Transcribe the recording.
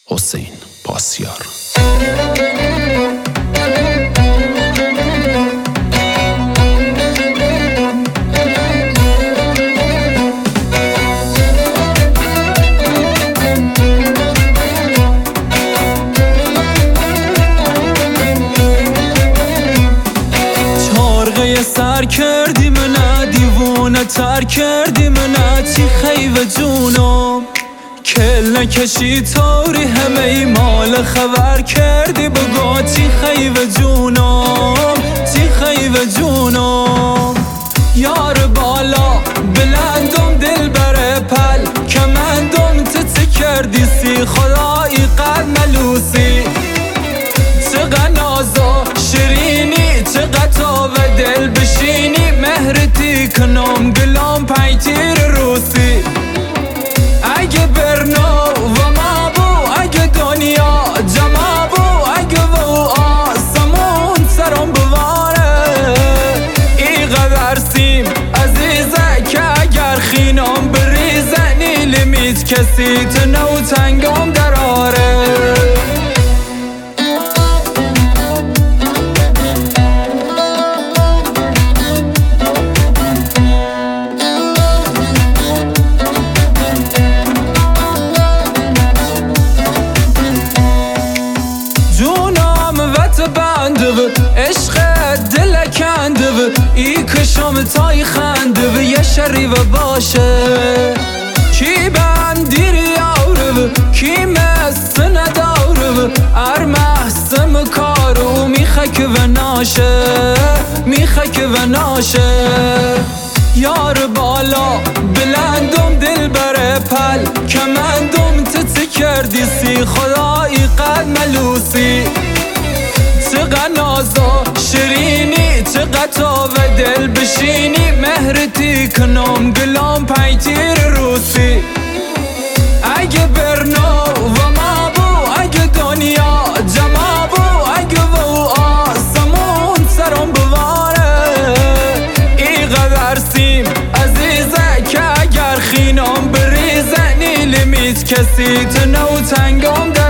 حسین پاسیار. چارقه سر کردی منه، دیوونه تر کردی منه، چی خیوه جونم کل نکشی طوری همه ای مال خبر کردی، بگو چی خیوه جونم، چی خیوه جونم. یار بالا بلندم دل بره پل، کمندم تت کردی سی خدایی قد ملوسی، چقدر نازا شیرینی، چقدر تا و دل بشینی، مهرتی کنم گلام پیتیر روسی. اگه برنو و ما بو، اگه دنیا جمع بو، اگه و آسمون سرم بواره، ای قدر سیم عزیزه که اگر خینم بریزه نیلمیت کسی تنو تنگم دراره. عشق دل کنده و ای کشم تای خنده و یه شریوه باشه، کی بندیر یاره و کی مست نداره و ارمحسم کارو میخک و ناشه، میخک و ناشه. یار بالا بلندم دل بره پل، کمندم تت کردی سی خدایی قد ملوسی، چقدر نازا شیرینی، چقدر تا و دل بشینی، مهرتی کنم گلام پیتیر روسی. اگه برنو و ما بو، اگه دنیا جمع بو، اگه و آسمون سرم بواره، ای قدر سیم عزیزه که اگر خینم بریزه نیلمیت کسی تنو تنگم